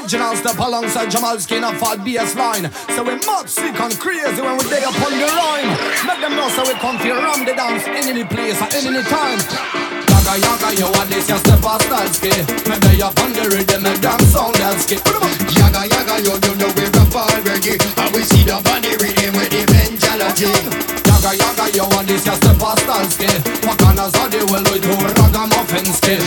original step alongside Jamal Skin and Fat bass line. So we mad sick and crazy when we day upon the rhyme. Make them know so we come here ram the dance in any place at any time. Yaga yaga yo and this your step a style ski. Me day upon the rhythm make them sound that ski. Yaga yaga yo you know we rap already. And we see the body rhythm with the mentality. Yaga yaga yo and this your step a style ski. Pakanas are the well with two ragamuffin ski.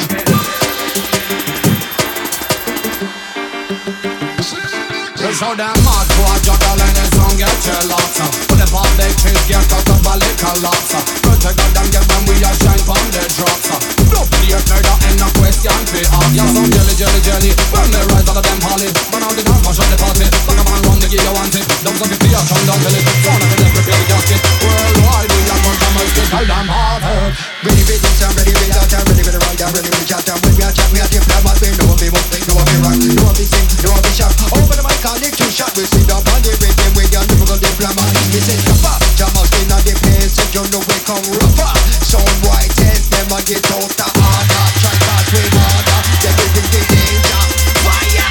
Show them mad for a juggle and a song get your lots up. Put the pop they trees get cut up a little lots up. Protect them get when we a shine from the drops up. No play murder and no question for us. Yeah, some jelly when they rise out of them holly. Burn out the dance, mash up the party. Fuck a man run, they give you one tip. Don't suck it for your tongue, don't tell it. Sound of them prepare the gasket. Worldwide we are going to make it tell them hard. Ready for this and ready for that and ready for the ride and ready for the chat. And when we a chat we a diplomat. We know what we must think, know what we rock, know what we sing, know what we shout. Over the mic I'll two shot, we see the body rhythm with your typical diplomat. We say Jaffa, Jamal Skin on the place, and you know we come rougher. Sound white test them and get out the order. Try pass with water, they will be the danger. Fire!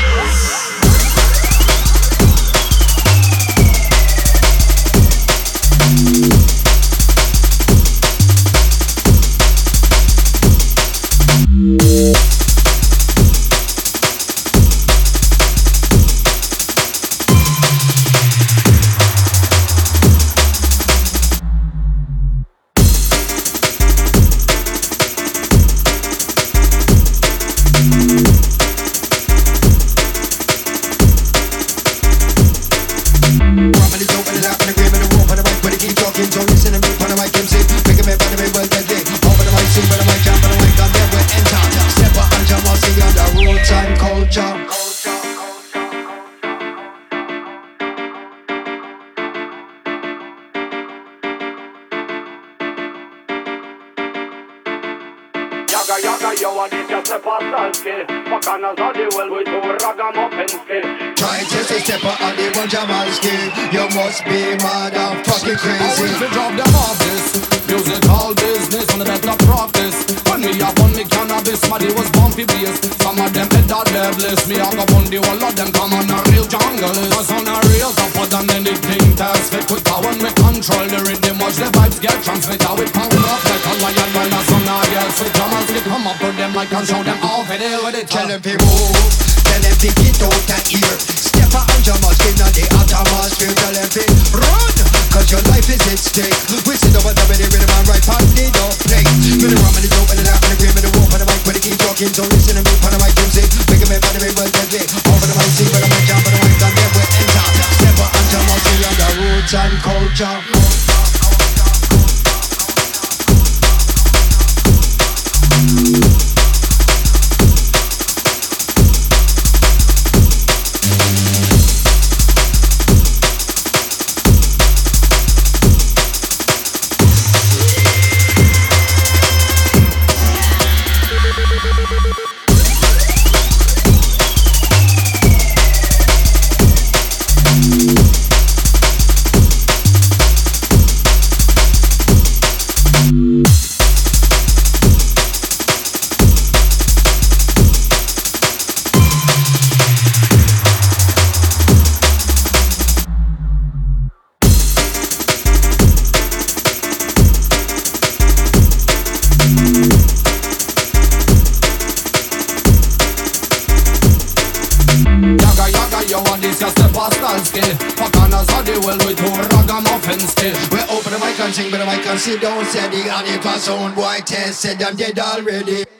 Try to say step on the one Jamal Skin. You must be motherfucking crazy. If you drop them off this musical business on the better practice. When me up on me cannabis, body was bumpy bass. Some of them head are devilish. Me up on the whole of them come on a real jungle. Cause on a real tougher than anything test fit. Quick how when we control the rhythm, watch the vibes get transmitted. How it pound up like a lion when a son of yes. With Jamal Skin come up to them like and show them how to deal with it. Tell them to move, tell them to get out that ear. Step on Jamal Skin on the atmosphere. Tell them to run, cause your life is at stake. We sit over there with the rhythm and right on the dog plate. With the rum and the dope and the laugh and the cream and the rope and the mic. When they keep talking, so listen to me on the mic and say, make a man by the way, well deadly. Over the mic, sing, but the mic jump, but the mic down there, we enter. Step on Jamal Skin on the roots and culture. Sing, but I can sit down, said the honey for sound boy test, said I'm dead already.